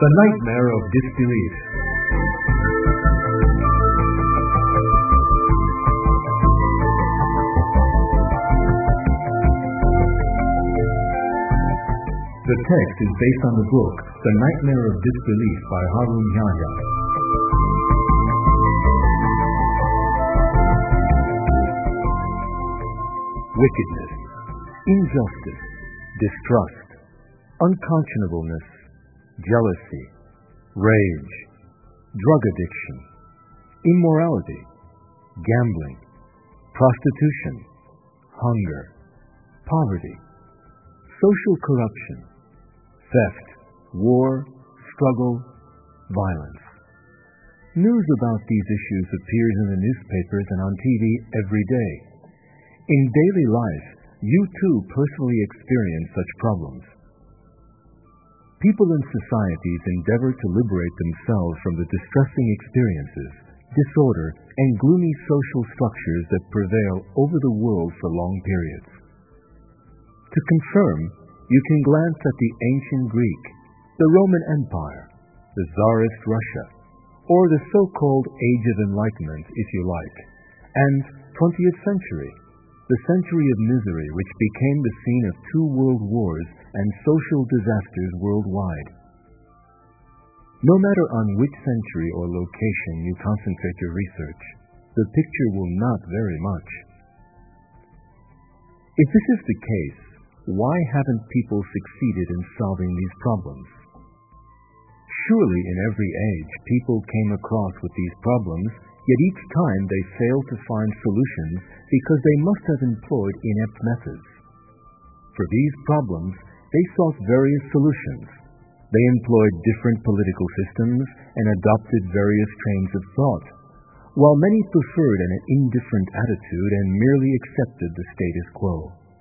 The Nightmare of Disbelief. The text is based on the book The Nightmare of Disbelief by Harun Yahya. Wickedness, injustice, distrust, unconscionableness, jealousy, rage, drug addiction, immorality, gambling, prostitution, hunger, poverty, social corruption, theft, war, struggle, violence. News about these issues appears in the newspapers and on TV every day. In daily life, you too personally experience such problems. People and societies endeavor to liberate themselves from the distressing experiences, disorder, and gloomy social structures that prevail over the world for long periods. To confirm, you can glance at the ancient Greek, the Roman Empire, the Tsarist Russia, or the so-called Age of Enlightenment, if you like, and 20th century, the century of misery which became the scene of 2 world wars and social disasters worldwide. No matter on which century or location you concentrate your research, the picture will not vary much. If this is the case, why haven't people succeeded in solving these problems? Surely in every age people came across with these problems, yet each time they failed to find solutions because they must have employed inept methods. For these problems, they sought various solutions. They employed different political systems and adopted various trains of thought, while many preferred an indifferent attitude and merely accepted the status quo.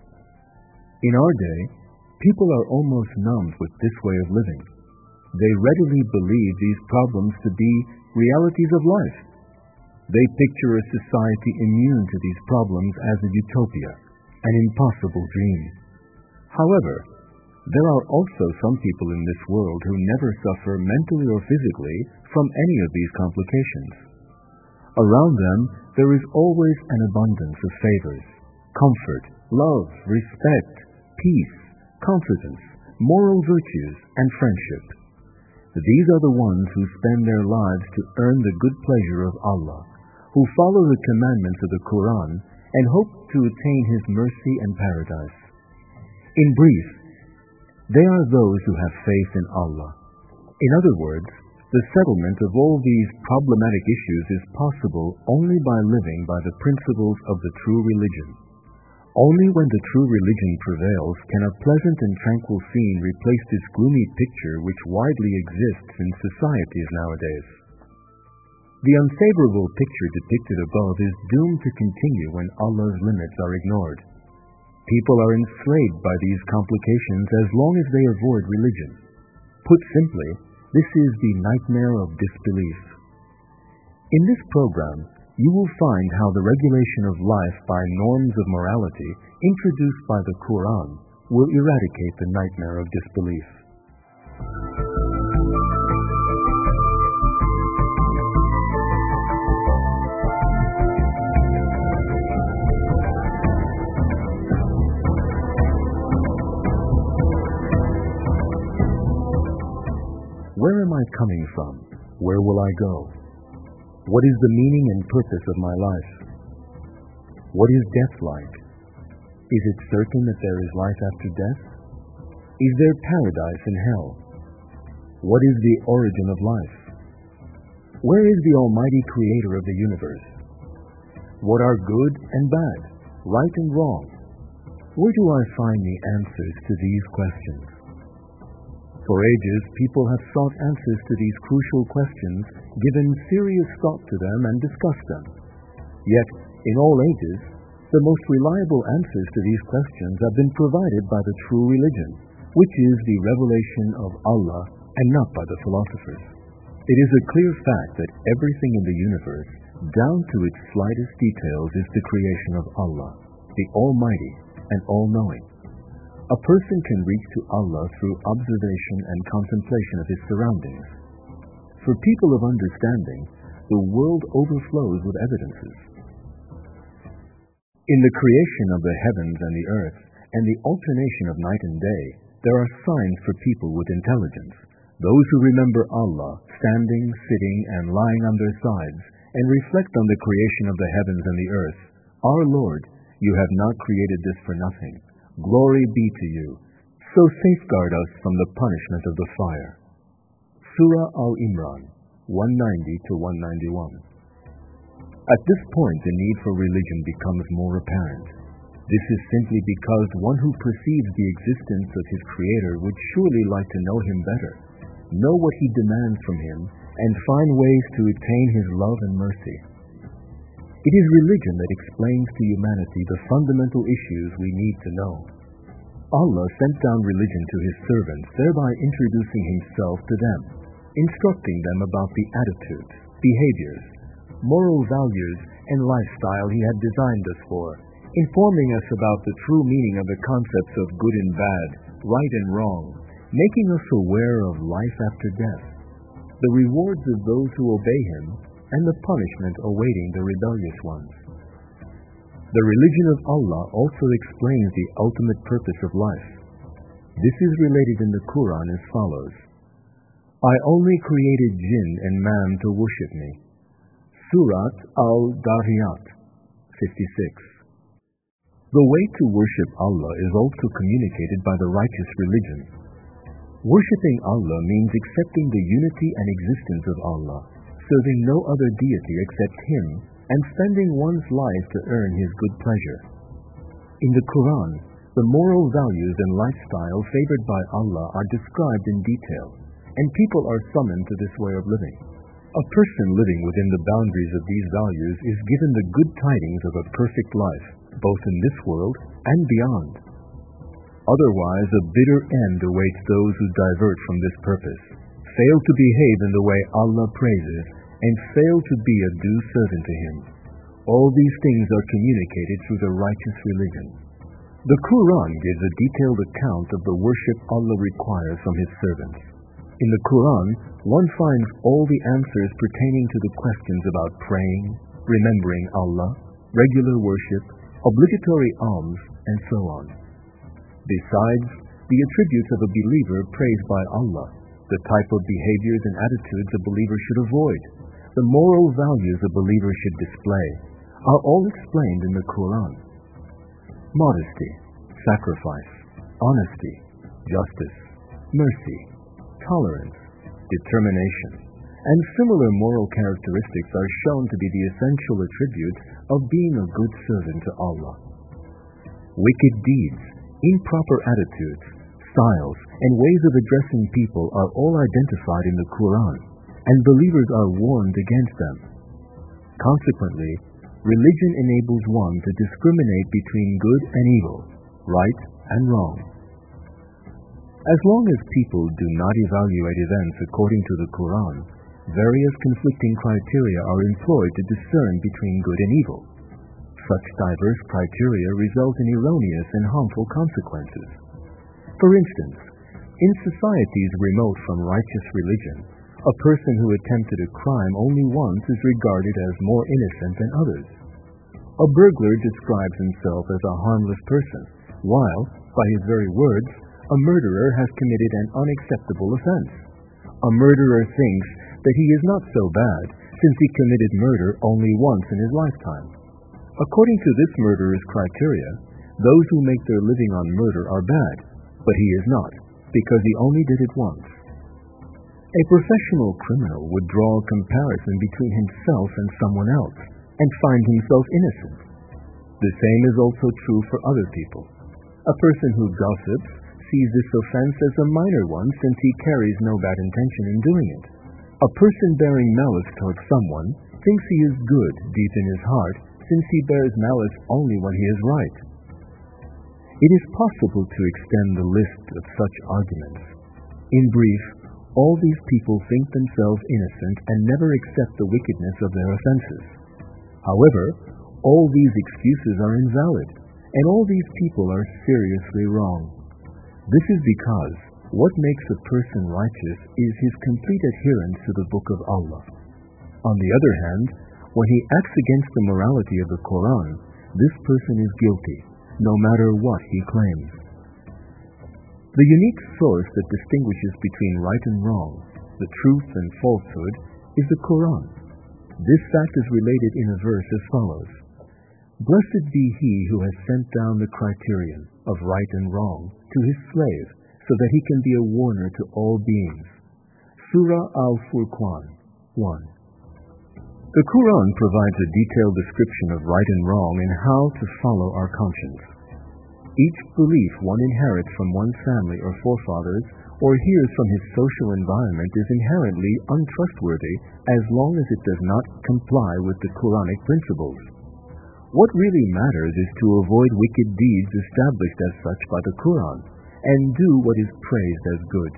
In our day, people are almost numbed with this way of living. They readily believe these problems to be realities of life. They picture a society immune to these problems as a utopia, an impossible dream. However, there are also some people in this world who never suffer mentally or physically from any of these complications. Around them, there is always an abundance of favors, comfort, love, respect, peace, confidence, moral virtues, and friendship. These are the ones who spend their lives to earn the good pleasure of Allah, who follow the commandments of the Quran, and hope to attain His mercy and paradise. In brief, they are those who have faith in Allah. In other words, the settlement of all these problematic issues is possible only by living by the principles of the true religion. Only when the true religion prevails can a pleasant and tranquil scene replace this gloomy picture which widely exists in societies nowadays. The unfavorable picture depicted above is doomed to continue when Allah's limits are ignored. People are enslaved by these complications as long as they avoid religion. Put simply, this is the nightmare of disbelief. In this program, you will find how the regulation of life by norms of morality introduced by the Quran will eradicate the nightmare of disbelief. Where am I coming from? Where will I go? What is the meaning and purpose of my life? What is death like? Is it certain that there is life after death? Is there paradise and hell? What is the origin of life? Where is the Almighty Creator of the universe? What are good and bad, right and wrong? Where do I find the answers to these questions? For ages, people have sought answers to these crucial questions, given serious thought to them and discussed them. Yet, in all ages, the most reliable answers to these questions have been provided by the true religion, which is the revelation of Allah and not by the philosophers. It is a clear fact that everything in the universe, down to its slightest details, is the creation of Allah, the Almighty and All-Knowing. A person can reach to Allah through observation and contemplation of his surroundings. For people of understanding, the world overflows with evidences. In the creation of the heavens and the earth, and the alternation of night and day, there are signs for people with intelligence. Those who remember Allah, standing, sitting, and lying on their sides, and reflect on the creation of the heavens and the earth. Our Lord, you have not created this for nothing. Glory be to you. So safeguard us from the punishment of the fire. Surah Al-Imran, 190-191. At this point, the need for religion becomes more apparent. This is simply because one who perceives the existence of his Creator would surely like to know him better, know what he demands from him, and find ways to attain his love and mercy. It is religion that explains to humanity the fundamental issues we need to know. Allah sent down religion to his servants, thereby introducing himself to them, instructing them about the attitudes, behaviors, moral values, and lifestyle he had designed us for, informing us about the true meaning of the concepts of good and bad, right and wrong, making us aware of life after death, the rewards of those who obey him, and the punishment awaiting the rebellious ones. The religion of Allah also explains the ultimate purpose of life. This is related in the Quran as follows: I only created jinn and man to worship me. Surat Al-Dariyat, 56. The way to worship Allah is also communicated by the righteous religion. Worshipping Allah means accepting the unity and existence of Allah, serving no other deity except Him, and spending one's life to earn His good pleasure. In the Quran, the moral values and lifestyle favored by Allah are described in detail, and people are summoned to this way of living. A person living within the boundaries of these values is given the good tidings of a perfect life, both in this world and beyond. Otherwise, a bitter end awaits those who divert from this purpose, fail to behave in the way Allah praises, and fail to be a due servant to Him. All these things are communicated through the righteous religion. The Quran gives a detailed account of the worship Allah requires from His servants. In the Quran, one finds all the answers pertaining to the questions about praying, remembering Allah, regular worship, obligatory alms, and so on. Besides, the attributes of a believer praised by Allah, the type of behaviors and attitudes a believer should avoid, the moral values a believer should display, are all explained in the Quran. Modesty, sacrifice, honesty, justice, mercy, tolerance, determination, and similar moral characteristics are shown to be the essential attributes of being a good servant to Allah. Wicked deeds, improper attitudes, styles, and ways of addressing people are all identified in the Quran, and believers are warned against them. Consequently, religion enables one to discriminate between good and evil, right and wrong. As long as people do not evaluate events according to the Quran, various conflicting criteria are employed to discern between good and evil. Such diverse criteria result in erroneous and harmful consequences. For instance, in societies remote from righteous religion, a person who attempted a crime only once is regarded as more innocent than others. A burglar describes himself as a harmless person, while, by his very words, a murderer has committed an unacceptable offense. A murderer thinks that he is not so bad, since he committed murder only once in his lifetime. According to this murderer's criteria, those who make their living on murder are bad, but he is not, because he only did it once. A professional criminal would draw a comparison between himself and someone else, and find himself innocent. The same is also true for other people. A person who gossips sees this offense as a minor one, since he carries no bad intention in doing it. A person bearing malice towards someone thinks he is good deep in his heart, since he bears malice only when he is right. It is possible to extend the list of such arguments. In brief, all these people think themselves innocent and never accept the wickedness of their offenses. However, all these excuses are invalid, and all these people are seriously wrong. This is because what makes a person righteous is his complete adherence to the Book of Allah. On the other hand, when he acts against the morality of the Quran, this person is guilty, no matter what he claims. The unique source that distinguishes between right and wrong, the truth and falsehood, is the Quran. This fact is related in a verse as follows: "Blessed be he who has sent down the criterion of right and wrong to his slave, so that he can be a warner to all beings." Surah Al-Furqan 1. The Quran provides a detailed description of right and wrong and how to follow our conscience. Each belief one inherits from one's family or forefathers or hears from his social environment is inherently untrustworthy as long as it does not comply with the Quranic principles. What really matters is to avoid wicked deeds established as such by the Quran and do what is praised as good.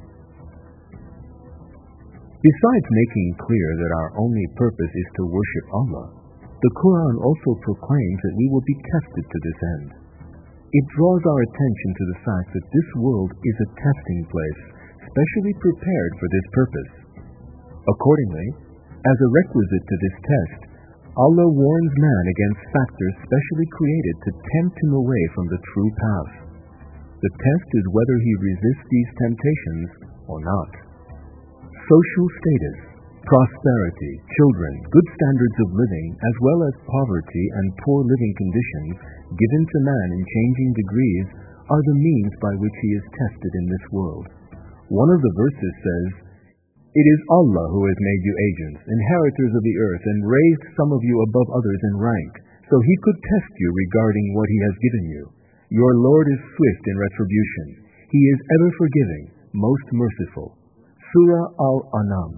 Besides making clear that our only purpose is to worship Allah, the Quran also proclaims that we will be tested to this end. It draws our attention to the fact that this world is a testing place, specially prepared for this purpose. Accordingly, as a requisite to this test, Allah warns man against factors specially created to tempt him away from the true path. The test is whether he resists these temptations or not. Social status, prosperity, children, good standards of living, as well as poverty and poor living conditions given to man in changing degrees are the means by which he is tested in this world. One of the verses says, "It is Allah who has made you agents, inheritors of the earth, and raised some of you above others in rank, so he could test you regarding what he has given you. Your Lord is swift in retribution. He is ever forgiving, most merciful." Surah Al-An'am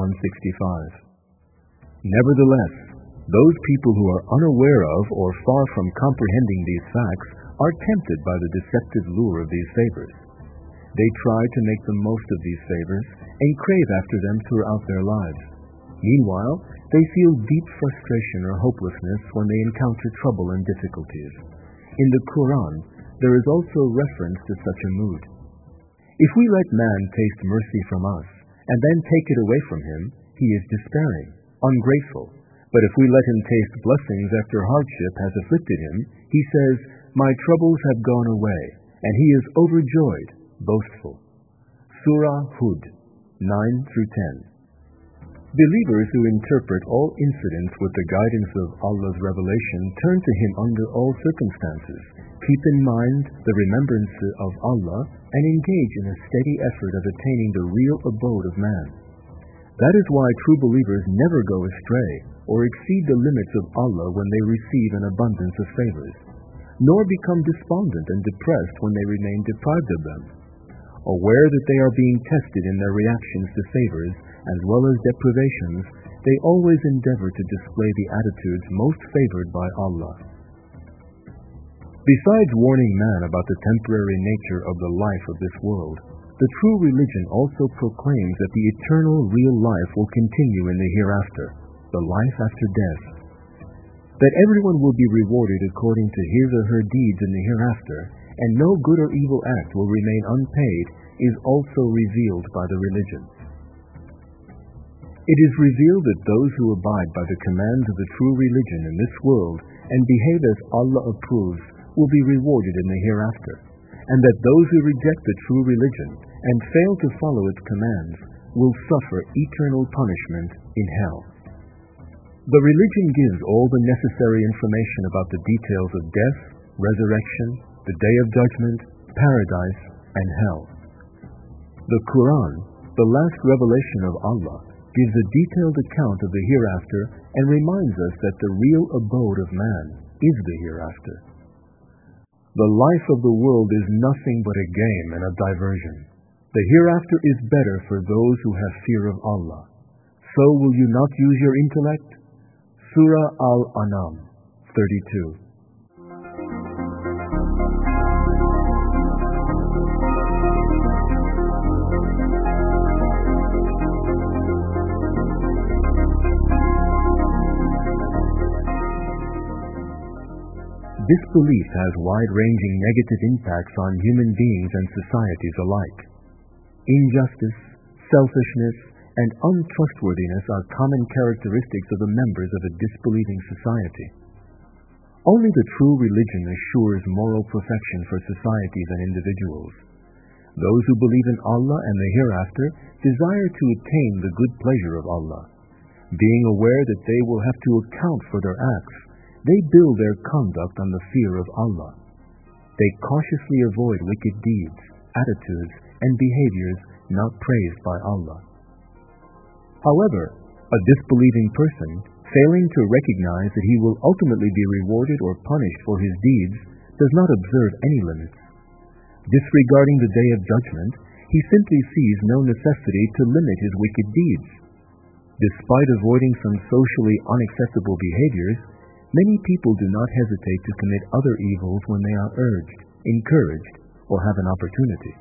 165. Nevertheless, those people who are unaware of or far from comprehending these facts are tempted by the deceptive lure of these favors. They try to make the most of these favors and crave after them throughout their lives. Meanwhile, they feel deep frustration or hopelessness when they encounter trouble and difficulties. In the Quran, there is also reference to such a mood. If we let man taste mercy from us and then take it away from him, he is despairing, ungrateful. But if we let him taste blessings after hardship has afflicted him, he says, "My troubles have gone away," and he is overjoyed, boastful. Surah Hud 9-10. Believers who interpret all incidents with the guidance of Allah's revelation turn to Him under all circumstances, keep in mind the remembrance of Allah, and engage in a steady effort of attaining the real abode of man. That is why true believers never go astray or exceed the limits of Allah when they receive an abundance of favors, nor become despondent and depressed when they remain deprived of them. Aware that they are being tested in their reactions to favors as well as deprivations, they always endeavor to display the attitudes most favored by Allah. Besides warning man about the temporary nature of the life of this world, the true religion also proclaims that the eternal real life will continue in the hereafter, the life after death. That everyone will be rewarded according to his or her deeds in the hereafter, and no good or evil act will remain unpaid, is also revealed by the religion. It is revealed that those who abide by the commands of the true religion in this world and behave as Allah approves will be rewarded in the hereafter, and that those who reject the true religion and fail to follow its commands will suffer eternal punishment in hell. The religion gives all the necessary information about the details of death, resurrection, the day of judgment, paradise, and hell. The Quran, the last revelation of Allah, gives a detailed account of the hereafter and reminds us that the real abode of man is the hereafter. The life of the world is nothing but a game and a diversion. The hereafter is better for those who have fear of Allah. So will you not use your intellect? Surah Al-An'am 32. This belief has wide-ranging negative impacts on human beings and societies alike. Injustice, selfishness, and untrustworthiness are common characteristics of the members of a disbelieving society. Only the true religion assures moral perfection for societies and individuals. Those who believe in Allah and the hereafter desire to attain the good pleasure of Allah. Being aware that they will have to account for their acts, they build their conduct on the fear of Allah. They cautiously avoid wicked deeds, attitudes, and behaviors not praised by Allah. However, a disbelieving person, failing to recognize that he will ultimately be rewarded or punished for his deeds, does not observe any limits. Disregarding the day of judgment, he simply sees no necessity to limit his wicked deeds. Despite avoiding some socially unacceptable behaviors, many people do not hesitate to commit other evils when they are urged, encouraged, or have an opportunity.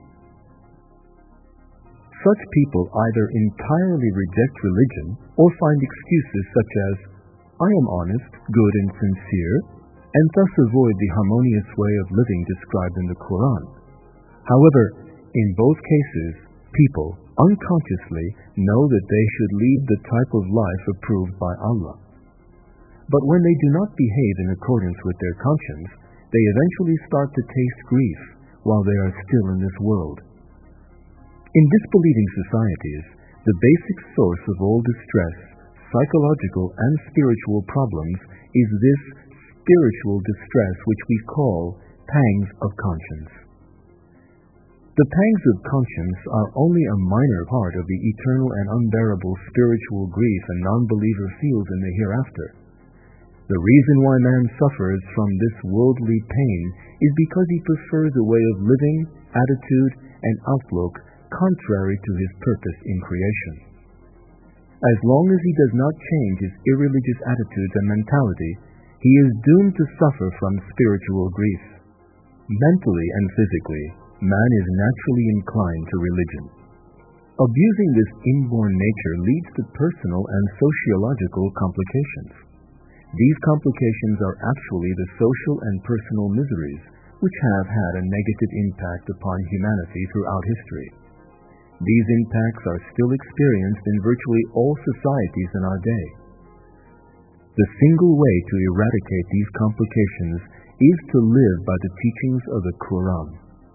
Such people either entirely reject religion or find excuses such as, "I am honest, good, and sincere," and thus avoid the harmonious way of living described in the Quran. However, in both cases, people unconsciously know that they should lead the type of life approved by Allah. But when they do not behave in accordance with their conscience, they eventually start to taste grief while they are still in this world. In disbelieving societies, the basic source of all distress, psychological and spiritual problems, is this spiritual distress which we call pangs of conscience. The pangs of conscience are only a minor part of the eternal and unbearable spiritual grief a non-believer feels in the hereafter. The reason why man suffers from this worldly pain is because he prefers a way of living, attitude, and outlook contrary to his purpose in creation. As long as he does not change his irreligious attitudes and mentality, he is doomed to suffer from spiritual grief. Mentally and physically, man is naturally inclined to religion. Abusing this inborn nature leads to personal and sociological complications. These complications are actually the social and personal miseries which have had a negative impact upon humanity throughout history. These impacts are still experienced in virtually all societies in our day. The single way to eradicate these complications is to live by the teachings of the Quran.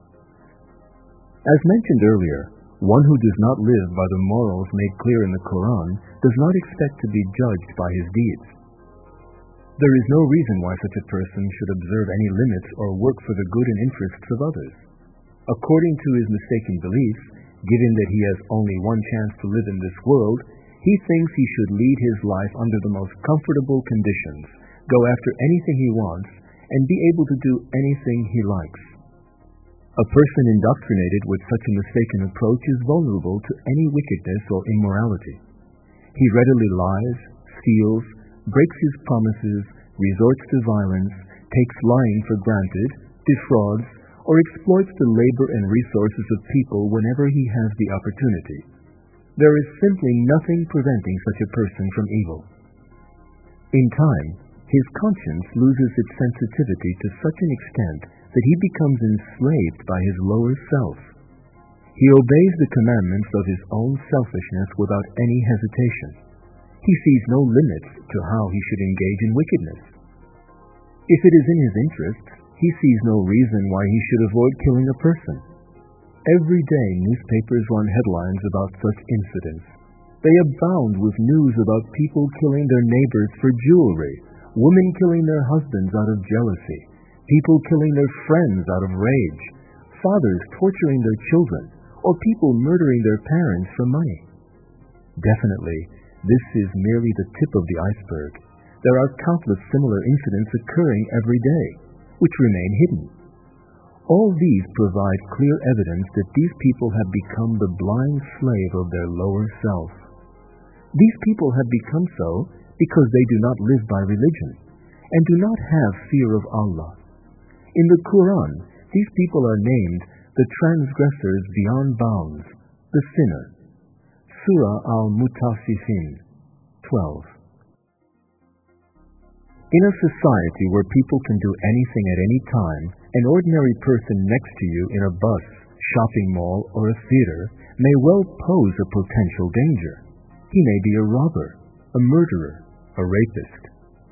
As mentioned earlier, one who does not live by the morals made clear in the Quran does not expect to be judged by his deeds. There is no reason why such a person should observe any limits or work for the good and interests of others. According to his mistaken beliefs, given that he has only one chance to live in this world, he thinks he should lead his life under the most comfortable conditions, go after anything he wants, and be able to do anything he likes. A person indoctrinated with such a mistaken approach is vulnerable to any wickedness or immorality. He readily lies, steals, breaks his promises, resorts to violence, takes lying for granted, defrauds, or exploits the labor and resources of people whenever he has the opportunity. There is simply nothing preventing such a person from evil. In time, his conscience loses its sensitivity to such an extent that he becomes enslaved by his lower self. He obeys the commandments of his own selfishness without any hesitation. He sees no limits to how he should engage in wickedness. If it is in his interests, he sees no reason why he should avoid killing a person. Every day newspapers run headlines about such incidents. They abound with news about people killing their neighbors for jewelry, women killing their husbands out of jealousy, people killing their friends out of rage, fathers torturing their children, or people murdering their parents for money. Definitely, this is merely the tip of the iceberg. There are countless similar incidents occurring every day, which remain hidden. All these provide clear evidence that these people have become the blind slave of their lower self. These people have become so because they do not live by religion and do not have fear of Allah. In the Quran, these people are named the transgressors beyond bounds, the sinner. Surah Al-Mutaffifin 12. In a society where people can do anything at any time, an ordinary person next to you in a bus, shopping mall, or a theater may well pose a potential danger. He may be a robber, a murderer, a rapist.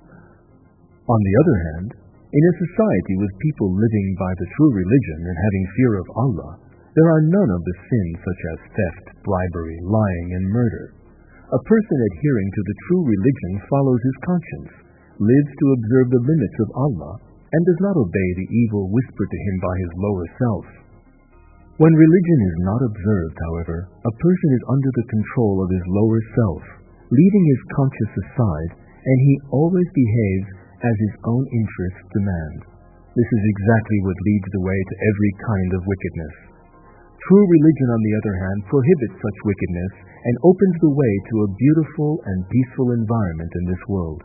On the other hand, in a society with people living by the true religion and having fear of Allah, there are none of the sins such as theft, bribery, lying, and murder. A person adhering to the true religion follows his conscience, lives to observe the limits of Allah, and does not obey the evil whispered to him by his lower self. When religion is not observed, however, a person is under the control of his lower self, leaving his conscience aside, and he always behaves as his own interests demand. This is exactly what leads the way to every kind of wickedness. True religion, on the other hand, prohibits such wickedness and opens the way to a beautiful and peaceful environment in this world.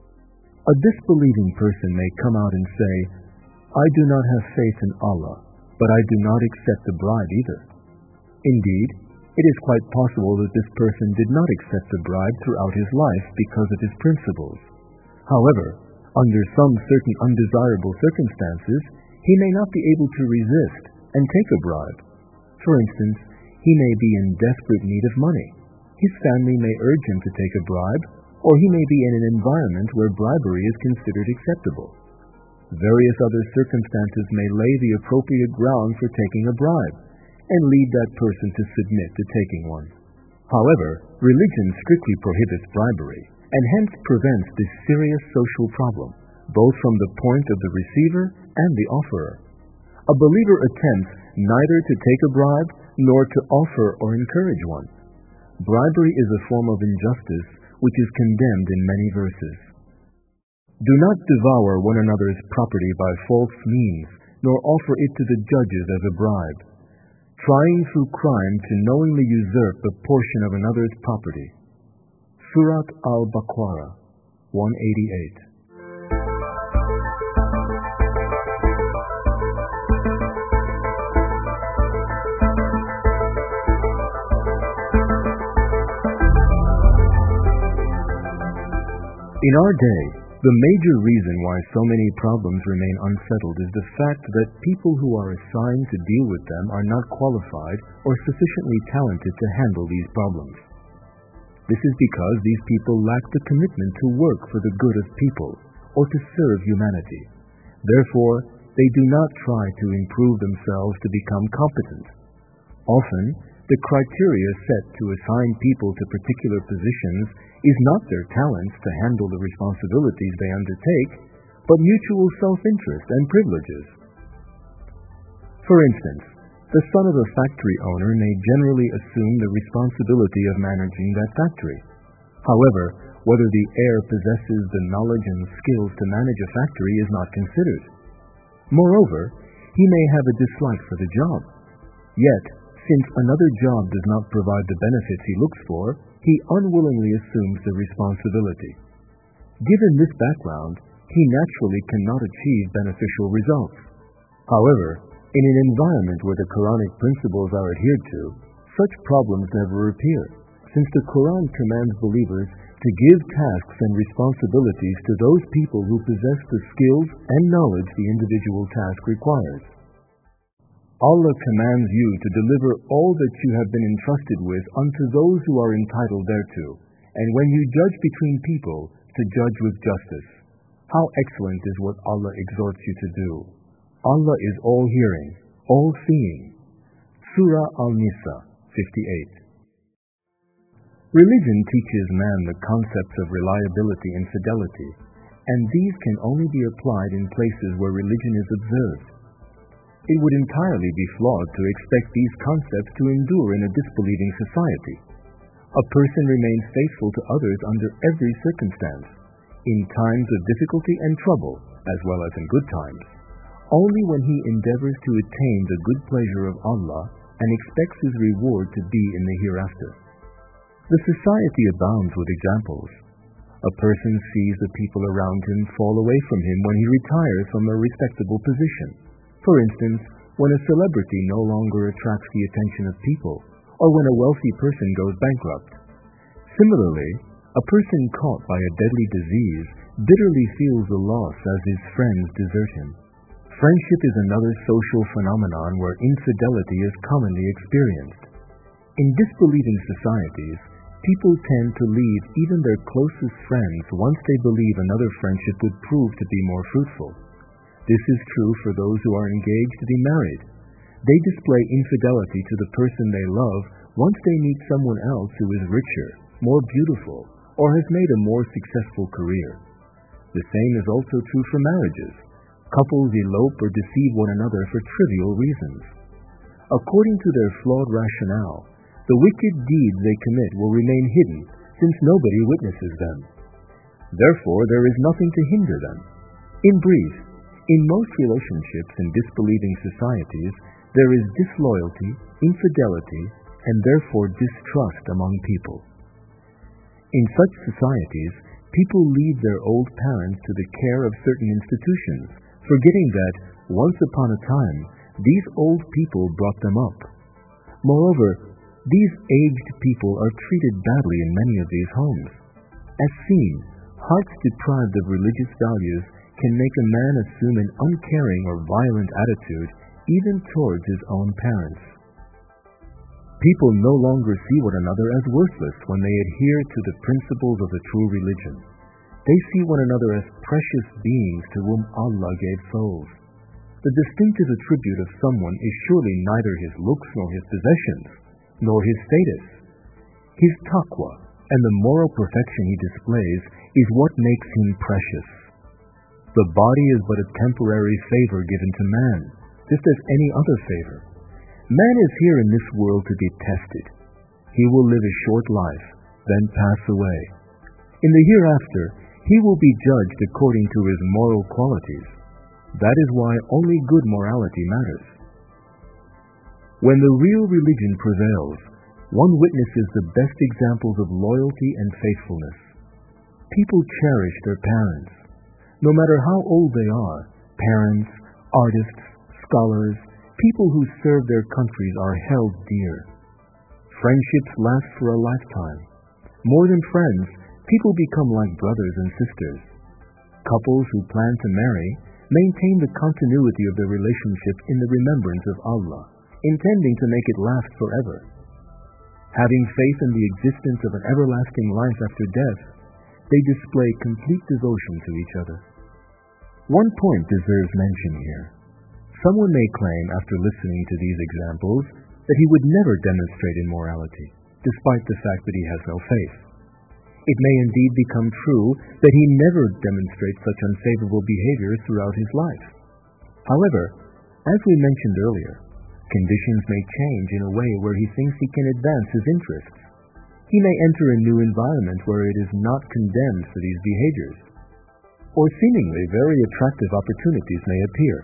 A disbelieving person may come out and say, "I do not have faith in Allah, but I do not accept the bribe either." Indeed, it is quite possible that this person did not accept the bribe throughout his life because of his principles. However, under some certain undesirable circumstances, he may not be able to resist and take a bribe. For instance, he may be in desperate need of money. His family may urge him to take a bribe, or he may be in an environment where bribery is considered acceptable. Various other circumstances may lay the appropriate ground for taking a bribe, and lead that person to submit to taking one. However, religion strictly prohibits bribery, and hence prevents this serious social problem, both from the point of the receiver and the offerer. A believer attempts neither to take a bribe nor to offer or encourage one. Bribery is a form of injustice which is condemned in many verses. Do not devour one another's property by false means, nor offer it to the judges as a bribe, trying through crime to knowingly usurp a portion of another's property. Surat al-Baqarah, 188. In our day, the major reason why so many problems remain unsettled is the fact that people who are assigned to deal with them are not qualified or sufficiently talented to handle these problems. This is because these people lack the commitment to work for the good of people or to serve humanity. Therefore, they do not try to improve themselves to become competent. Often, the criteria set to assign people to particular positions is not their talents to handle the responsibilities they undertake, but mutual self-interest and privileges. For instance, the son of a factory owner may generally assume the responsibility of managing that factory. However, whether the heir possesses the knowledge and skills to manage a factory is not considered. Moreover, he may have a dislike for the job. Yet, since another job does not provide the benefits he looks for, he unwillingly assumes the responsibility. Given this background, he naturally cannot achieve beneficial results. However, in an environment where the Quranic principles are adhered to, such problems never appear, since the Quran commands believers to give tasks and responsibilities to those people who possess the skills and knowledge the individual task requires. Allah commands you to deliver all that you have been entrusted with unto those who are entitled thereto, and when you judge between people, to judge with justice. How excellent is what Allah exhorts you to do. Allah is all-hearing, all-seeing. Surah Al-Nisa, 58. Religion teaches man the concepts of reliability and fidelity, and these can only be applied in places where religion is observed. It would entirely be flawed to expect these concepts to endure in a disbelieving society. A person remains faithful to others under every circumstance, in times of difficulty and trouble, as well as in good times, only when he endeavors to attain the good pleasure of Allah and expects his reward to be in the hereafter. The society abounds with examples. A person sees the people around him fall away from him when he retires from a respectable position. For instance, when a celebrity no longer attracts the attention of people, or when a wealthy person goes bankrupt. Similarly, a person caught by a deadly disease bitterly feels the loss as his friends desert him. Friendship is another social phenomenon where infidelity is commonly experienced. In disbelieving societies, people tend to leave even their closest friends once they believe another friendship would prove to be more fruitful. This is true for those who are engaged to be married. They display infidelity to the person they love once they meet someone else who is richer, more beautiful, or has made a more successful career. The same is also true for marriages. Couples elope or deceive one another for trivial reasons. According to their flawed rationale, the wicked deeds they commit will remain hidden since nobody witnesses them. Therefore, there is nothing to hinder them. In brief, in most relationships in disbelieving societies, there is disloyalty, infidelity, and therefore distrust among people. In such societies, people leave their old parents to the care of certain institutions, forgetting that, once upon a time, these old people brought them up. Moreover, these aged people are treated badly in many of these homes. As seen, hearts deprived of religious values can make a man assume an uncaring or violent attitude even towards his own parents. People no longer see one another as worthless when they adhere to the principles of the true religion. They see one another as precious beings to whom Allah gave souls. The distinctive attribute of someone is surely neither his looks nor his possessions, nor his status. His taqwa and the moral perfection he displays is what makes him precious. The body is but a temporary favor given to man, just as any other favor. Man is here in this world to be tested. He will live a short life, then pass away. In the hereafter, he will be judged according to his moral qualities. That is why only good morality matters. When the real religion prevails, one witnesses the best examples of loyalty and faithfulness. People cherish their parents. No matter how old they are, parents, artists, scholars, people who serve their countries are held dear. Friendships last for a lifetime. More than friends, people become like brothers and sisters. Couples who plan to marry maintain the continuity of their relationship in the remembrance of Allah, intending to make it last forever. Having faith in the existence of an everlasting life after death, they display complete devotion to each other. One point deserves mention here. Someone may claim, after listening to these examples, that he would never demonstrate immorality, despite the fact that he has no faith. It may indeed become true that he never demonstrates such unfavorable behaviors throughout his life. However, as we mentioned earlier, conditions may change in a way where he thinks he can advance his interests. He may enter a new environment where it is not condemned for these behaviors, or seemingly very attractive opportunities may appear.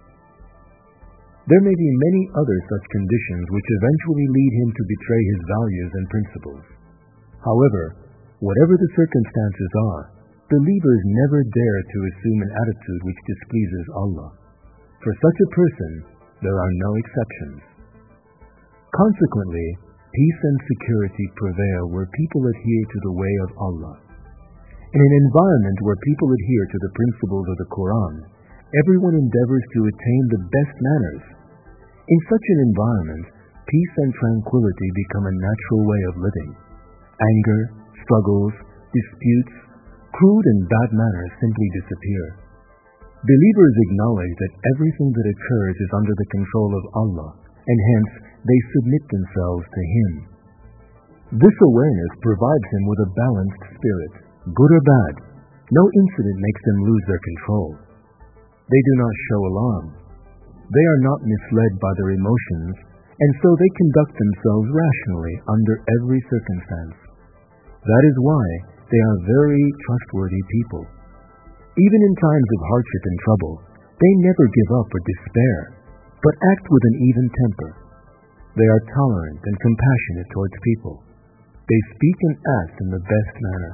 There may be many other such conditions which eventually lead him to betray his values and principles. However, whatever the circumstances are, believers never dare to assume an attitude which displeases Allah. For such a person, there are no exceptions. Consequently, peace and security prevail where people adhere to the way of Allah. In an environment where people adhere to the principles of the Quran, everyone endeavors to attain the best manners. In such an environment, peace and tranquility become a natural way of living. Anger, struggles, disputes, crude and bad manners simply disappear. Believers acknowledge that everything that occurs is under the control of Allah, and hence they submit themselves to Him. This awareness provides him with a balanced spirit, good or bad. No incident makes them lose their control. They do not show alarm. They are not misled by their emotions, and so they conduct themselves rationally under every circumstance. That is why they are very trustworthy people. Even in times of hardship and trouble, they never give up or despair, but act with an even temper. They are tolerant and compassionate towards people. They speak and act in the best manner.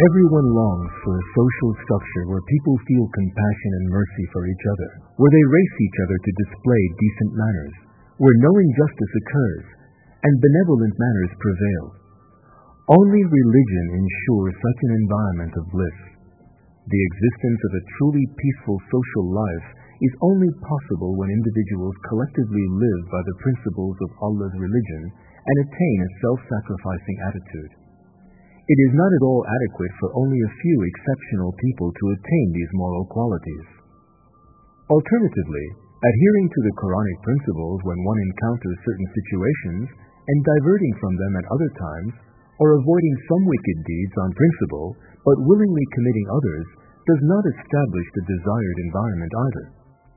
Everyone longs for a social structure where people feel compassion and mercy for each other, where they race each other to display decent manners, where no injustice occurs, and benevolent manners prevail. Only religion ensures such an environment of bliss. The existence of a truly peaceful social life is only possible when individuals collectively live by the principles of Allah's religion and attain a self-sacrificing attitude. It is not at all adequate for only a few exceptional people to attain these moral qualities. Alternatively, adhering to the Quranic principles when one encounters certain situations and diverting from them at other times, or avoiding some wicked deeds on principle but willingly committing others, does not establish the desired environment either.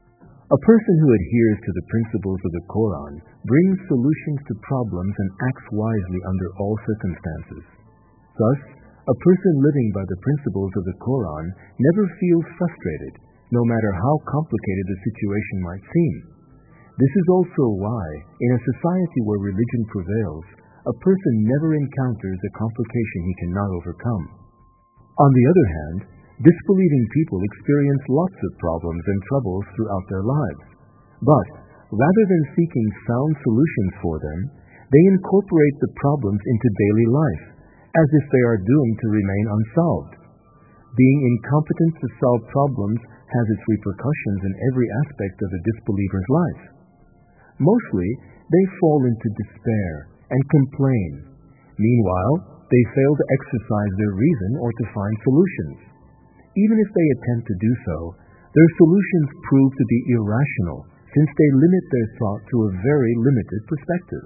A person who adheres to the principles of the Quran brings solutions to problems and acts wisely under all circumstances. Thus, a person living by the principles of the Quran never feels frustrated, no matter how complicated the situation might seem. This is also why, in a society where religion prevails, a person never encounters a complication he cannot overcome. On the other hand, disbelieving people experience lots of problems and troubles throughout their lives. But, rather than seeking sound solutions for them, they incorporate the problems into daily life, as if they are doomed to remain unsolved. Being incompetent to solve problems has its repercussions in every aspect of a disbeliever's life. Mostly, they fall into despair and complain. Meanwhile, they fail to exercise their reason or to find solutions. Even if they attempt to do so, their solutions prove to be irrational, since they limit their thought to a very limited perspective.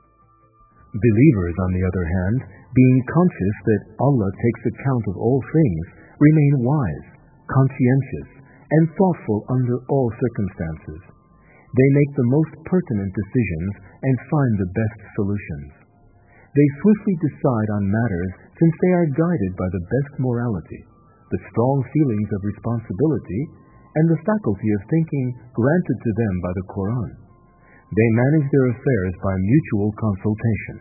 Believers, on the other hand, being conscious that Allah takes account of all things, remain wise, conscientious, and thoughtful under all circumstances. They make the most pertinent decisions and find the best solutions. They swiftly decide on matters since they are guided by the best morality, the strong feelings of responsibility, and the faculty of thinking granted to them by the Quran. They manage their affairs by mutual consultation.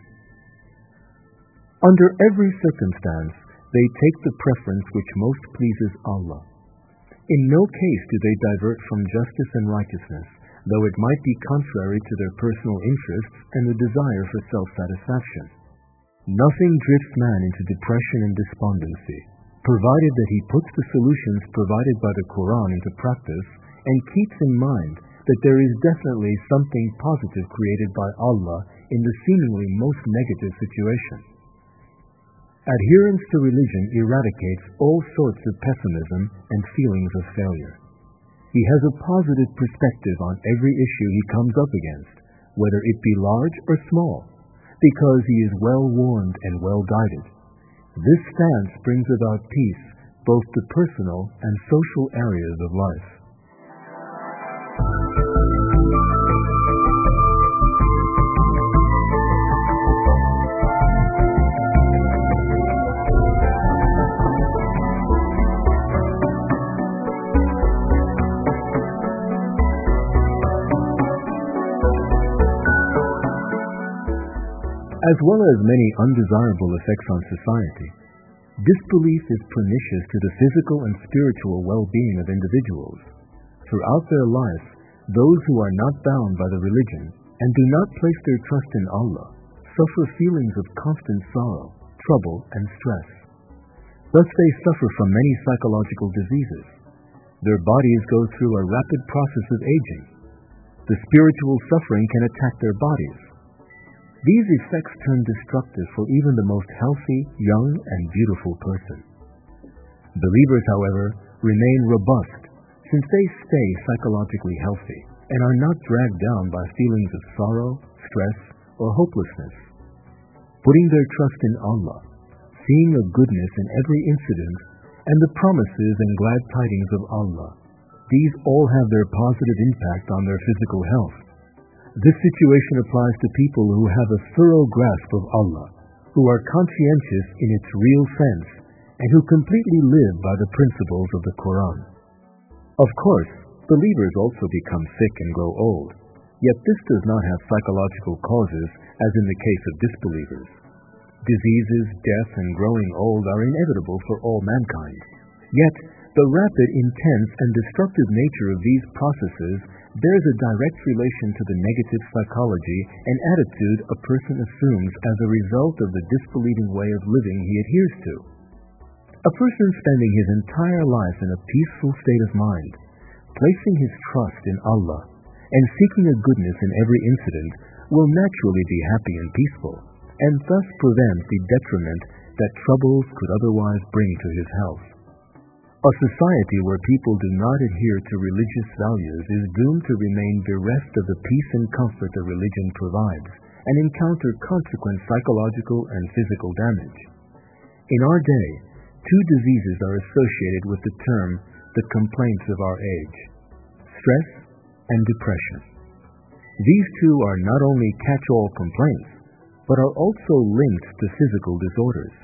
Under every circumstance, they take the preference which most pleases Allah. In no case do they divert from justice and righteousness, though it might be contrary to their personal interests and the desire for self-satisfaction. Nothing drifts man into depression and despondency, provided that he puts the solutions provided by the Quran into practice and keeps in mind that there is definitely something positive created by Allah in the seemingly most negative situation. Adherence to religion eradicates all sorts of pessimism and feelings of failure. He has a positive perspective on every issue he comes up against, whether it be large or small, because he is well-warned and well-guided. This stance brings about peace both to personal and social areas of life. As well as many undesirable effects on society, disbelief is pernicious to the physical and spiritual well-being of individuals. Throughout their life, those who are not bound by the religion and do not place their trust in Allah suffer feelings of constant sorrow, trouble, and stress. Thus they suffer from many psychological diseases. Their bodies go through a rapid process of aging. The spiritual suffering can attack their bodies. These effects turn destructive for even the most healthy, young, and beautiful person. Believers, however, remain robust since they stay psychologically healthy and are not dragged down by feelings of sorrow, stress, or hopelessness. Putting their trust in Allah, seeing a goodness in every incident, and the promises and glad tidings of Allah, these all have their positive impact on their physical health. This situation applies to people who have a thorough grasp of Allah, who are conscientious in its real sense, and who completely live by the principles of the Quran. Of course, believers also become sick and grow old, yet this does not have psychological causes as in the case of disbelievers. Diseases, death, and growing old are inevitable for all mankind. Yet, the rapid, intense, and destructive nature of these processes bears a direct relation to the negative psychology and attitude a person assumes as a result of the disbelieving way of living he adheres to. A person spending his entire life in a peaceful state of mind, placing his trust in Allah, and seeking a goodness in every incident will naturally be happy and peaceful, and thus prevent the detriment that troubles could otherwise bring to his health. A society where people do not adhere to religious values is doomed to remain bereft of the peace and comfort that religion provides, and encounter consequent psychological and physical damage. In our day, two diseases are associated with the term the complaints of our age: stress and depression. These two are not only catch-all complaints, but are also linked to physical disorders.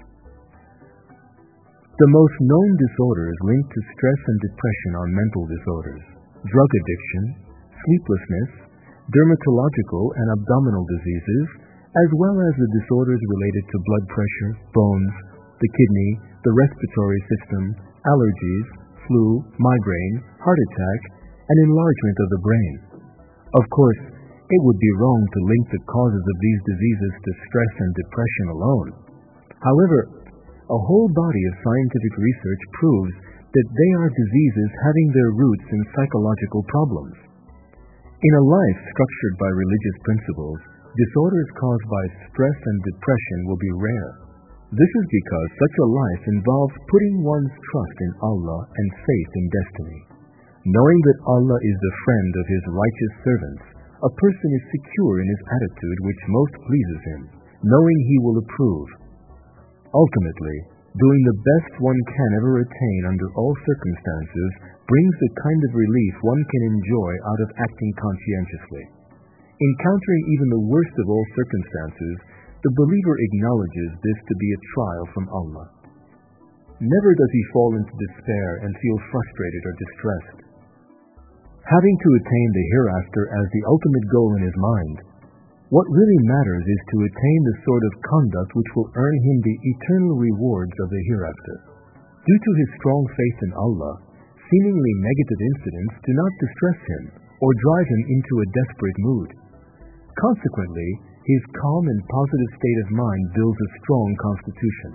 The most known disorders linked to stress and depression are mental disorders, drug addiction, sleeplessness, dermatological and abdominal diseases, as well as the disorders related to blood pressure, bones, the kidney, the respiratory system, allergies, flu, migraine, heart attack, and enlargement of the brain. Of course, it would be wrong to link the causes of these diseases to stress and depression alone. However, a whole body of scientific research proves that they are diseases having their roots in psychological problems. In a life structured by religious principles, disorders caused by stress and depression will be rare. This is because such a life involves putting one's trust in Allah and faith in destiny. Knowing that Allah is the friend of His righteous servants, a person is secure in his attitude which most pleases Him, knowing He will approve. Ultimately, doing the best one can ever attain under all circumstances brings the kind of relief one can enjoy out of acting conscientiously. Encountering even the worst of all circumstances, the believer acknowledges this to be a trial from Allah. Never does he fall into despair and feel frustrated or distressed. Having to attain the hereafter as the ultimate goal in his mind, what really matters is to attain the sort of conduct which will earn him the eternal rewards of the hereafter. Due to his strong faith in Allah, seemingly negative incidents do not distress him or drive him into a desperate mood. Consequently, his calm and positive state of mind builds a strong constitution.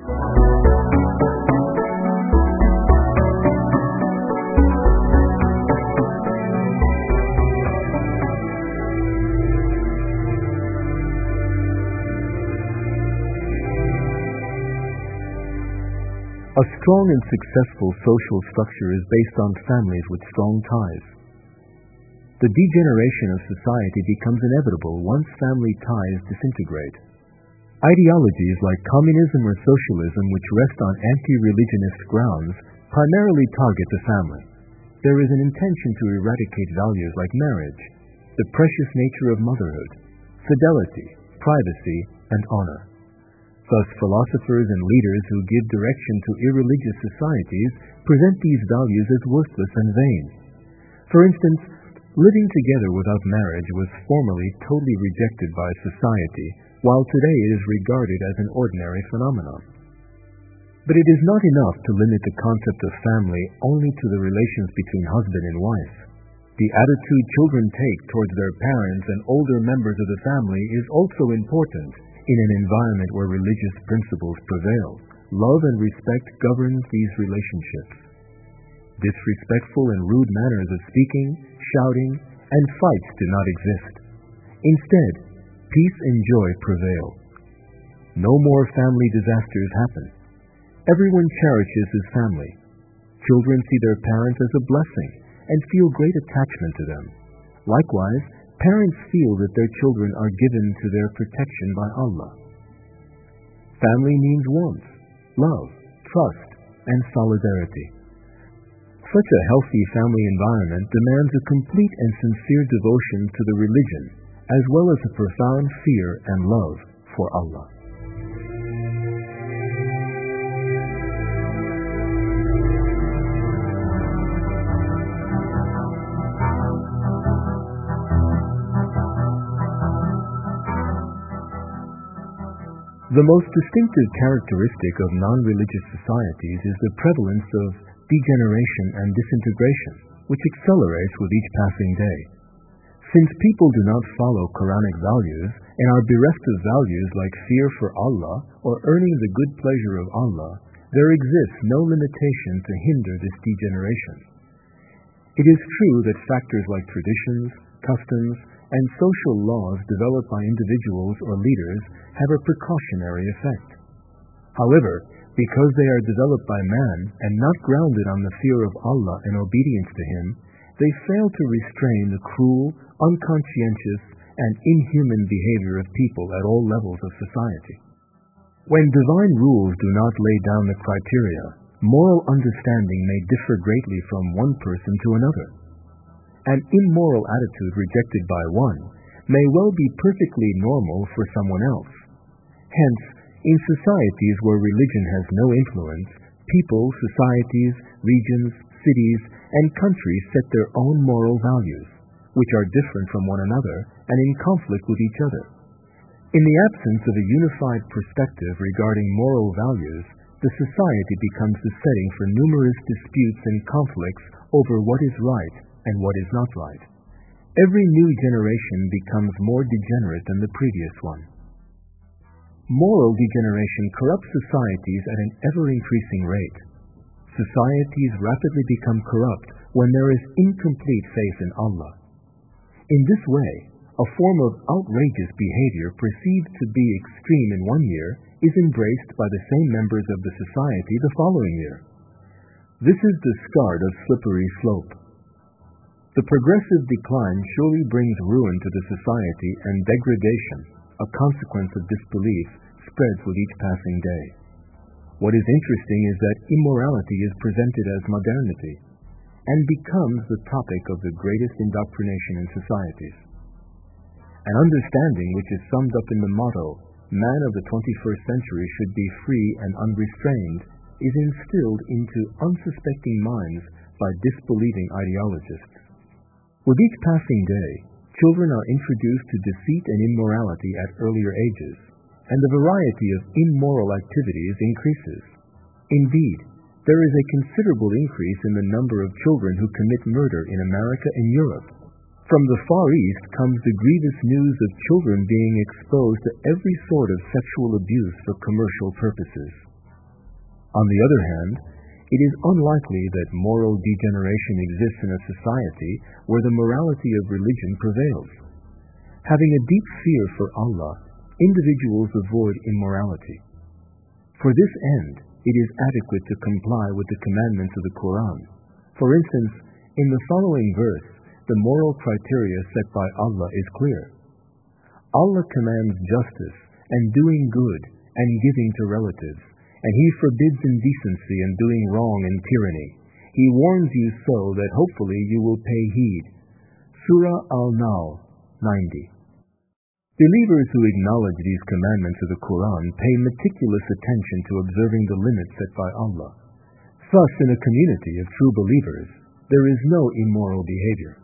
A strong and successful social structure is based on families with strong ties. The degeneration of society becomes inevitable once family ties disintegrate. Ideologies like communism or socialism, which rest on anti-religionist grounds, primarily target the family. There is an intention to eradicate values like marriage, the precious nature of motherhood, fidelity, privacy, and honor. Thus, philosophers and leaders who give direction to irreligious societies present these values as worthless and vain. For instance, living together without marriage was formerly totally rejected by society, while today it is regarded as an ordinary phenomenon. But it is not enough to limit the concept of family only to the relations between husband and wife. The attitude children take towards their parents and older members of the family is also important. In an environment where religious principles prevail, love and respect governs these relationships. Disrespectful and rude manners of speaking, shouting, and fights do not exist. Instead, peace and joy prevail. No more family disasters happen. Everyone cherishes his family. Children see their parents as a blessing and feel great attachment to them. Likewise, parents feel that their children are given to their protection by Allah. Family means warmth, love, trust, and solidarity. Such a healthy family environment demands a complete and sincere devotion to the religion, as well as a profound fear and love for Allah. The most distinctive characteristic of non-religious societies is the prevalence of degeneration and disintegration, which accelerates with each passing day. Since people do not follow Quranic values and are bereft of values like fear for Allah or earning the good pleasure of Allah, there exists no limitation to hinder this degeneration. It is true that factors like traditions, customs, and social laws developed by individuals or leaders have a precautionary effect. However, because they are developed by man and not grounded on the fear of Allah and obedience to Him, they fail to restrain the cruel, unconscientious, and inhuman behavior of people at all levels of society. When divine rules do not lay down the criteria, moral understanding may differ greatly from one person to another. An immoral attitude rejected by one may well be perfectly normal for someone else. Hence, in societies where religion has no influence, people, societies, regions, cities, and countries set their own moral values, which are different from one another and in conflict with each other. In the absence of a unified perspective regarding moral values, the society becomes the setting for numerous disputes and conflicts over what is right and what is not right. Every new generation becomes more degenerate than the previous one. Moral degeneration corrupts societies at an ever-increasing rate. Societies rapidly become corrupt when there is incomplete faith in Allah. In this way, a form of outrageous behavior perceived to be extreme in one year is embraced by the same members of the society the following year. This is the start of slippery slope. The progressive decline surely brings ruin to the society, and degradation, a consequence of disbelief, spreads with each passing day. What is interesting is that immorality is presented as modernity and becomes the topic of the greatest indoctrination in societies. An understanding which is summed up in the motto, "Man of the 21st century should be free and unrestrained," is instilled into unsuspecting minds by disbelieving ideologists. With each passing day, children are introduced to deceit and immorality at earlier ages, and the variety of immoral activities increases. Indeed, there is a considerable increase in the number of children who commit murder in America and Europe. From the Far East comes the grievous news of children being exposed to every sort of sexual abuse for commercial purposes. On the other hand, it is unlikely that moral degeneration exists in a society where the morality of religion prevails. Having a deep fear for Allah, individuals avoid immorality. For this end, it is adequate to comply with the commandments of the Quran. For instance, in the following verse, the moral criteria set by Allah is clear. Allah commands justice and doing good and giving to relatives, and He forbids indecency and doing wrong and tyranny. He warns you so that hopefully you will pay heed. Surah Al-Nahl 90. Believers who acknowledge these commandments of the Quran pay meticulous attention to observing the limits set by Allah. Thus, in a community of true believers, there is no immoral behavior.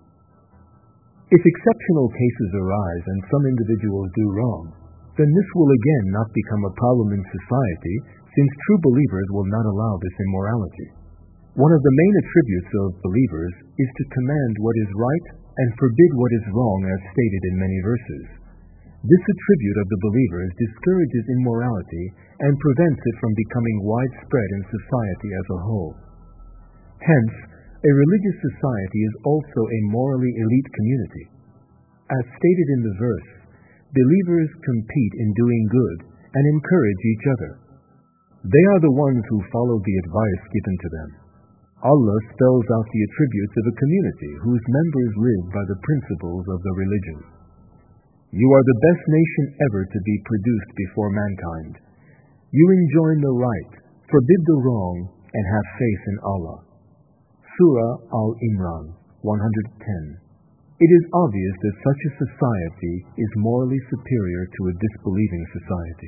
If exceptional cases arise and some individuals do wrong, then this will again not become a problem in society, since true believers will not allow this immorality. One of the main attributes of believers is to command what is right and forbid what is wrong, as stated in many verses. This attribute of the believers discourages immorality and prevents it from becoming widespread in society as a whole. Hence, a religious society is also a morally elite community. As stated in the verse, believers compete in doing good and encourage each other. They are the ones who follow the advice given to them. Allah spells out the attributes of a community whose members live by the principles of the religion. You are the best nation ever to be produced before mankind. You enjoin the right, forbid the wrong, and have faith in Allah. Surah Al-Imran 110. It is obvious that such a society is morally superior to a disbelieving society.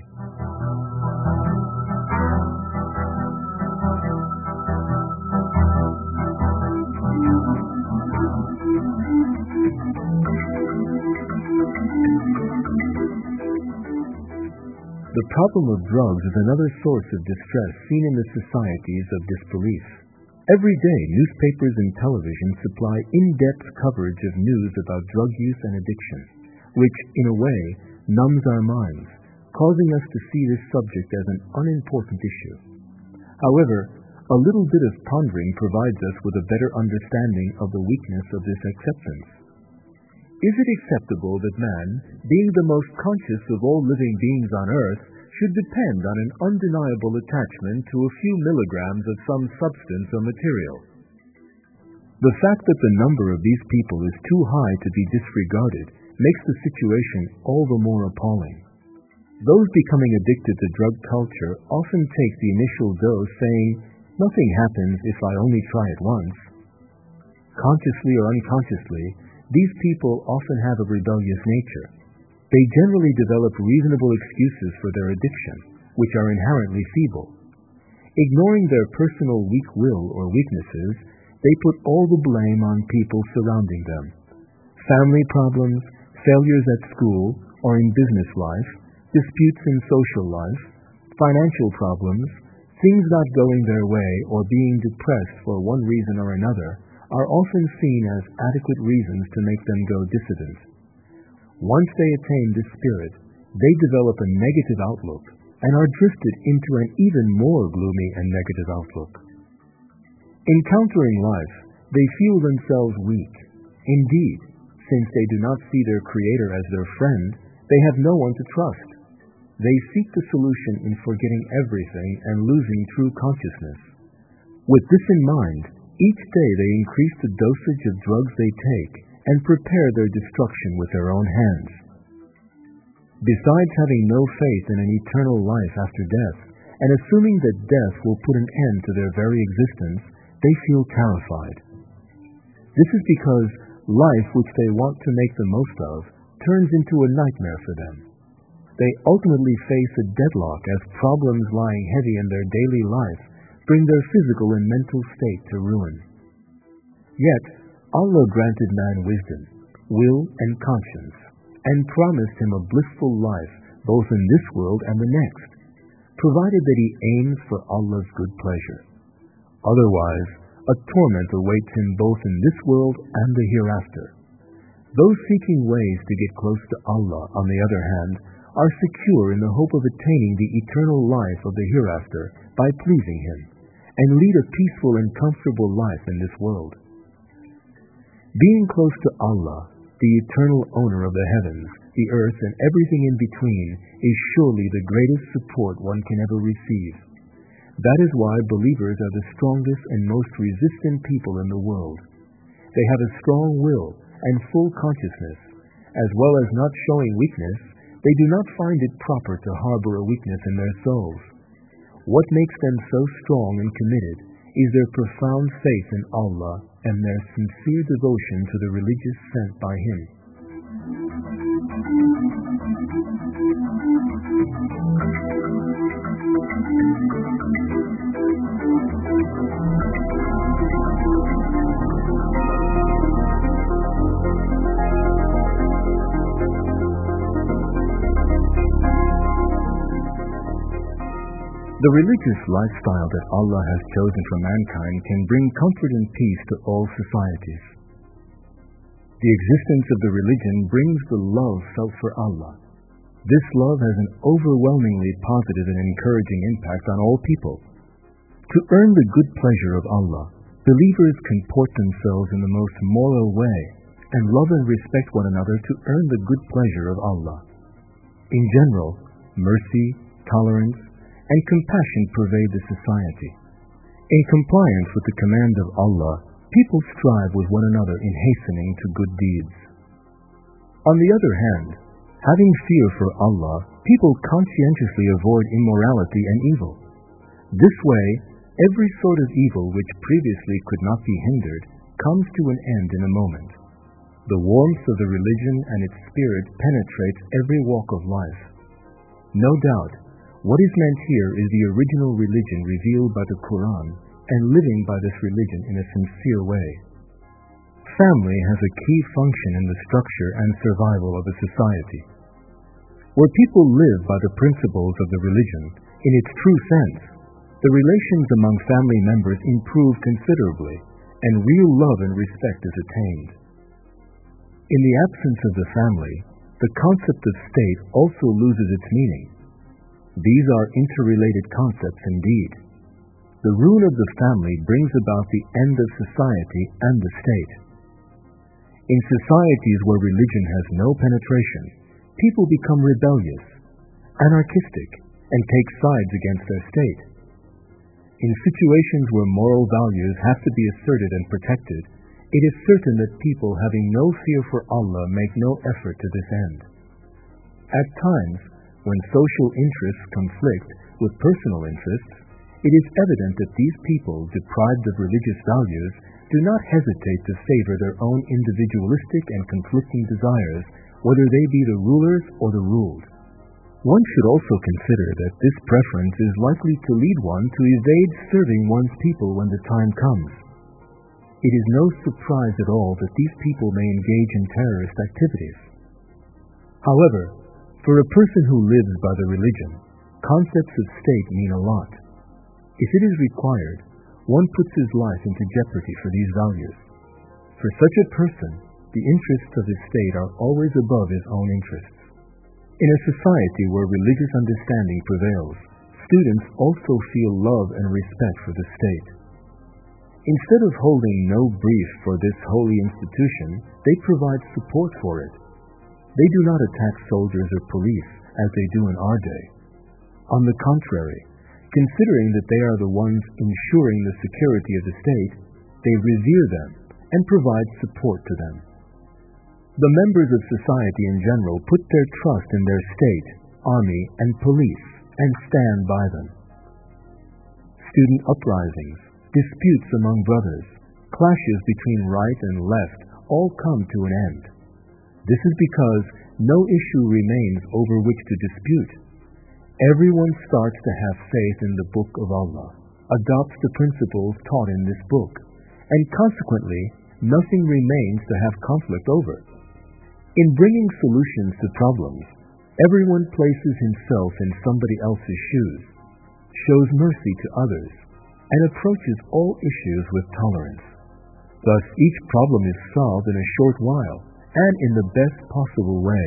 The problem of drugs is another source of distress seen in the societies of disbelief. Every day, newspapers and television supply in-depth coverage of news about drug use and addiction, which, in a way, numbs our minds, causing us to see this subject as an unimportant issue. However, a little bit of pondering provides us with a better understanding of the weakness of this acceptance. Is it acceptable that man, being the most conscious of all living beings on earth, should depend on an undeniable attachment to a few milligrams of some substance or material? The fact that the number of these people is too high to be disregarded makes the situation all the more appalling. Those becoming addicted to drug culture often take the initial dose saying, "Nothing happens if I only try it once." Consciously or unconsciously, these people often have a rebellious nature. They generally develop reasonable excuses for their addiction, which are inherently feeble. Ignoring their personal weak will or weaknesses, they put all the blame on people surrounding them. Family problems, failures at school or in business life, disputes in social life, financial problems, things not going their way or being depressed for one reason or another are often seen as adequate reasons to make them go dissident. Once they attain this spirit, they develop a negative outlook and are drifted into an even more gloomy and negative outlook. Encountering life, they feel themselves weak. Indeed, since they do not see their Creator as their friend, they have no one to trust. They seek the solution in forgetting everything and losing true consciousness. With this in mind, each day they increase the dosage of drugs they take and prepare their destruction with their own hands. Besides having no faith in an eternal life after death, and assuming that death will put an end to their very existence, they feel terrified. This is because life which they want to make the most of turns into a nightmare for them. They ultimately face a deadlock as problems lying heavy in their daily life bring their physical and mental state to ruin. Yet, Allah granted man wisdom, will, and conscience, and promised him a blissful life both in this world and the next, provided that he aims for Allah's good pleasure. Otherwise, a torment awaits him both in this world and the hereafter. Those seeking ways to get close to Allah, on the other hand, are secure in the hope of attaining the eternal life of the hereafter by pleasing Him, and lead a peaceful and comfortable life in this world. Being close to Allah, the eternal owner of the heavens, the earth, and everything in between, is surely the greatest support one can ever receive. That is why believers are the strongest and most resistant people in the world. They have a strong will and full consciousness. As well as not showing weakness, they do not find it proper to harbor a weakness in their souls. What makes them so strong and committed is their profound faith in Allah and their sincere devotion to the religious sent by Him. The religious lifestyle that Allah has chosen for mankind can bring comfort and peace to all societies. The existence of the religion brings the love felt for Allah. This love has an overwhelmingly positive and encouraging impact on all people. To earn the good pleasure of Allah, believers comport themselves in the most moral way and love and respect one another to earn the good pleasure of Allah. In general, mercy, tolerance, and compassion pervade the society. In compliance with the command of Allah, people strive with one another in hastening to good deeds. On the other hand, having fear for Allah, people conscientiously avoid immorality and evil. This way, every sort of evil which previously could not be hindered comes to an end in a moment. The warmth of the religion and its spirit penetrates every walk of life. No doubt, what is meant here is the original religion revealed by the Quran and living by this religion in a sincere way. Family has a key function in the structure and survival of a society. Where people live by the principles of the religion in its true sense, the relations among family members improve considerably, and real love and respect is attained. In the absence of the family, the concept of state also loses its meaning. These are interrelated concepts indeed. The ruin of the family brings about the end of society and the state. In societies where religion has no penetration, people become rebellious, anarchistic, and take sides against their state. In situations where moral values have to be asserted and protected, it is certain that people having no fear for Allah make no effort to this end. At times, when social interests conflict with personal interests, it is evident that these people, deprived of religious values, do not hesitate to favor their own individualistic and conflicting desires, whether they be the rulers or the ruled. One should also consider that this preference is likely to lead one to evade serving one's people when the time comes. It is no surprise at all that these people may engage in terrorist activities. However, for a person who lives by the religion, concepts of state mean a lot. If it is required, one puts his life into jeopardy for these values. For such a person, the interests of his state are always above his own interests. In a society where religious understanding prevails, students also feel love and respect for the state. Instead of holding no brief for this holy institution, they provide support for it. They do not attack soldiers or police as they do in our day. On the contrary, considering that they are the ones ensuring the security of the state, they revere them and provide support to them. The members of society in general put their trust in their state, army, and police and stand by them. Student uprisings, disputes among brothers, clashes between right and left all come to an end. This is because no issue remains over which to dispute. Everyone starts to have faith in the Book of Allah, adopts the principles taught in this book, and consequently nothing remains to have conflict over. In bringing solutions to problems, everyone places himself in somebody else's shoes, shows mercy to others, and approaches all issues with tolerance. Thus, each problem is solved in a short while and in the best possible way.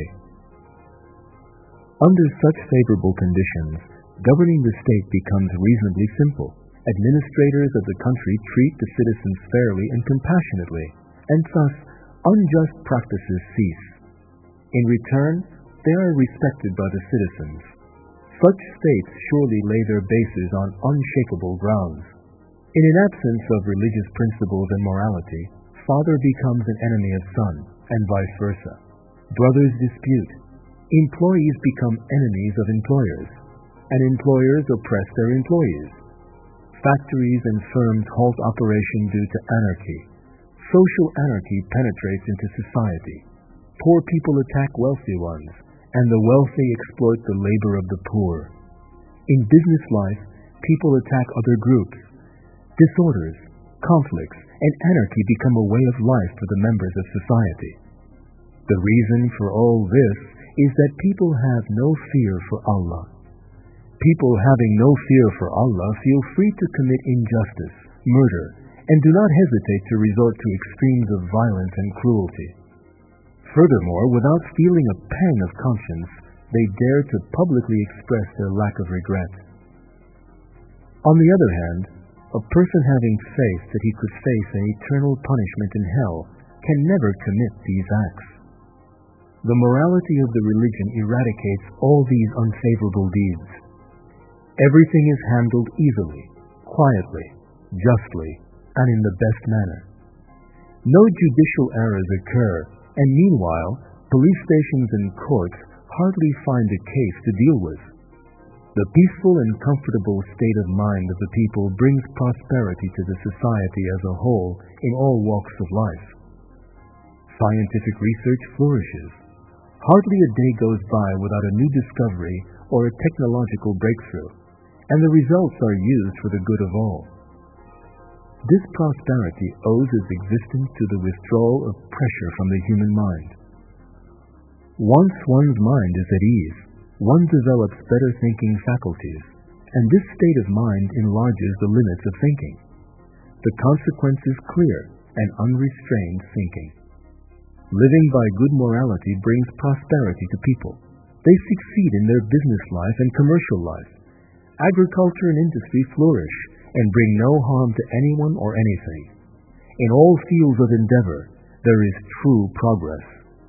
Under such favorable conditions, governing the state becomes reasonably simple. Administrators of the country treat the citizens fairly and compassionately, and thus unjust practices cease. In return, they are respected by the citizens. Such states surely lay their bases on unshakable grounds. In an absence of religious principles and morality, father becomes an enemy of son, and vice versa. Brothers dispute. Employees become enemies of employers, and employers oppress their employees. Factories and firms halt operation due to anarchy. Social anarchy penetrates into society. Poor people attack wealthy ones, and the wealthy exploit the labor of the poor. In business life, people attack other groups. Disorders, conflicts, and anarchy become a way of life for the members of society. The reason for all this is that people have no fear for Allah. People having no fear for Allah feel free to commit injustice, murder, and do not hesitate to resort to extremes of violence and cruelty. Furthermore, without feeling a pang of conscience, they dare to publicly express their lack of regret. On the other hand, a person having faith that he could face an eternal punishment in hell can never commit these acts. The morality of the religion eradicates all these unfavorable deeds. Everything is handled easily, quietly, justly, and in the best manner. No judicial errors occur, and meanwhile, police stations and courts hardly find a case to deal with. The peaceful and comfortable state of mind of the people brings prosperity to the society as a whole in all walks of life. Scientific research flourishes. Hardly a day goes by without a new discovery or a technological breakthrough, and the results are used for the good of all. This prosperity owes its existence to the withdrawal of pressure from the human mind. Once one's mind is at ease, one develops better thinking faculties, and this state of mind enlarges the limits of thinking. The consequence is clear and unrestrained thinking. Living by good morality brings prosperity to people. They succeed in their business life and commercial life. Agriculture and industry flourish and bring no harm to anyone or anything. In all fields of endeavor, there is true progress.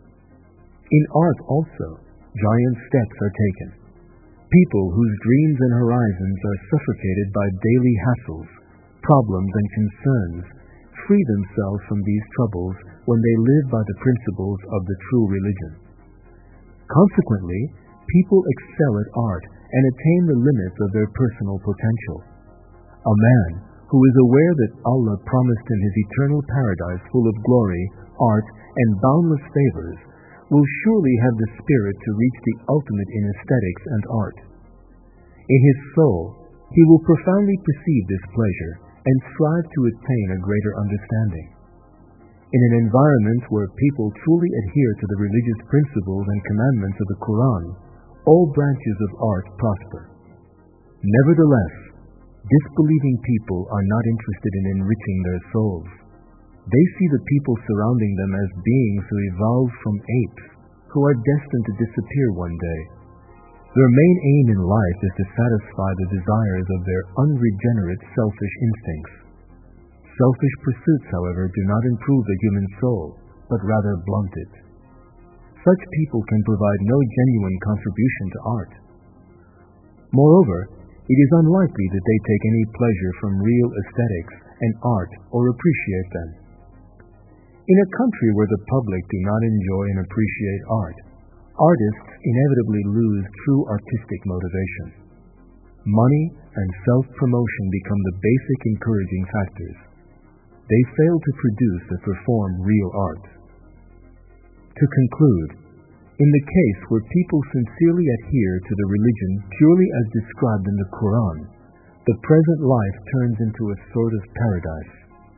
In art also, giant steps are taken. People whose dreams and horizons are suffocated by daily hassles, problems, and concerns free themselves from these troubles when they live by the principles of the true religion. Consequently, people excel at art and attain the limits of their personal potential. A man who is aware that Allah promised him his eternal paradise full of glory, art, and boundless favors will surely have the spirit to reach the ultimate in aesthetics and art. In his soul, he will profoundly perceive this pleasure and strive to attain a greater understanding. In an environment where people truly adhere to the religious principles and commandments of the Quran, all branches of art prosper. Nevertheless, disbelieving people are not interested in enriching their souls. They see the people surrounding them as beings who evolved from apes, who are destined to disappear one day. Their main aim in life is to satisfy the desires of their unregenerate selfish instincts. Selfish pursuits, however, do not improve the human soul, but rather blunt it. Such people can provide no genuine contribution to art. Moreover, it is unlikely that they take any pleasure from real aesthetics and art or appreciate them. In a country where the public do not enjoy and appreciate art, artists inevitably lose true artistic motivation. Money and self-promotion become the basic encouraging factors. They fail to produce or perform real art. To conclude, in the case where people sincerely adhere to the religion purely as described in the Quran, the present life turns into a sort of paradise.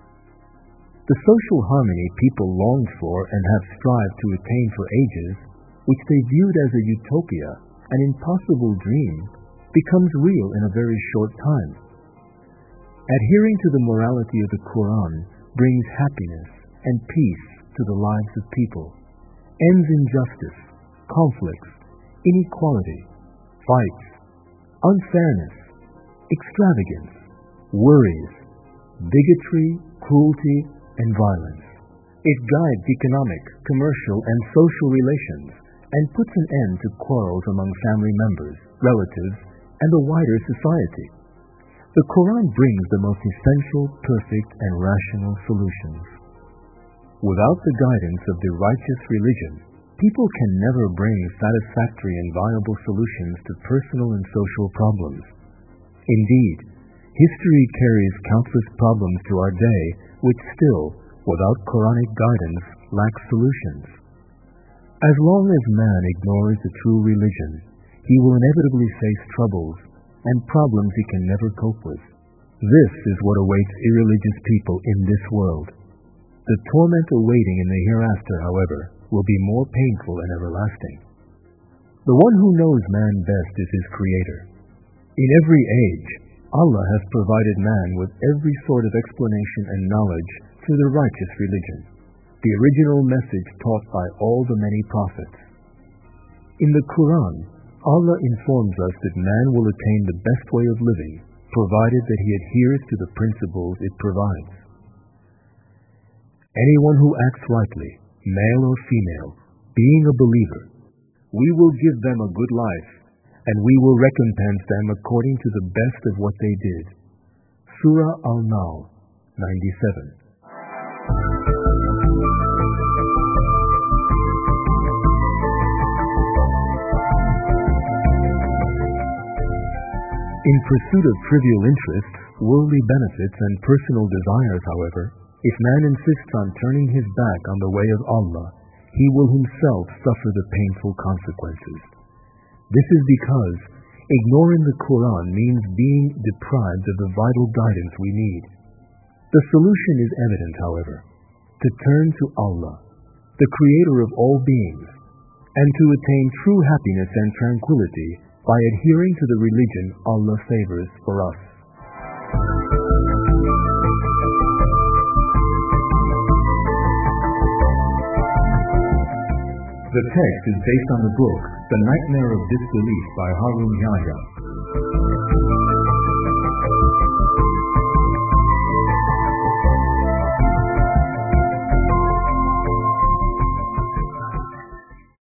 The social harmony people longed for and have strived to attain for ages, which they viewed as a utopia, an impossible dream, becomes real in a very short time. Adhering to the morality of the Quran brings happiness and peace to the lives of people, ends injustice, conflicts, inequality, fights, unfairness, extravagance, worries, bigotry, cruelty, and violence. It guides economic, commercial, and social relations and puts an end to quarrels among family members, relatives, and the wider society. The Quran brings the most essential, perfect, and rational solutions. Without the guidance of the righteous religion, people can never bring satisfactory and viable solutions to personal and social problems. Indeed, history carries countless problems to our day which still, without Quranic guidance, lack solutions. As long as man ignores the true religion, he will inevitably face troubles and problems he can never cope with. This is what awaits irreligious people in this world. The torment awaiting in the hereafter, however, will be more painful and everlasting. The one who knows man best is his Creator. In every age, Allah has provided man with every sort of explanation and knowledge through the righteous religion, the original message taught by all the many prophets. In the Quran, Allah informs us that man will attain the best way of living, provided that he adheres to the principles it provides. Anyone who acts rightly, male or female, being a believer, we will give them a good life, and we will recompense them according to the best of what they did. Surah Al-Nahl, 97. In pursuit of trivial interests, worldly benefits, and personal desires, however, if man insists on turning his back on the way of Allah, he will himself suffer the painful consequences. This is because ignoring the Quran means being deprived of the vital guidance we need. The solution is evident, however: to turn to Allah, the Creator of all beings, and to attain true happiness and tranquility by adhering to the religion Allah favors for us. The text is based on the book The Nightmare of Disbelief by Harun Yahya.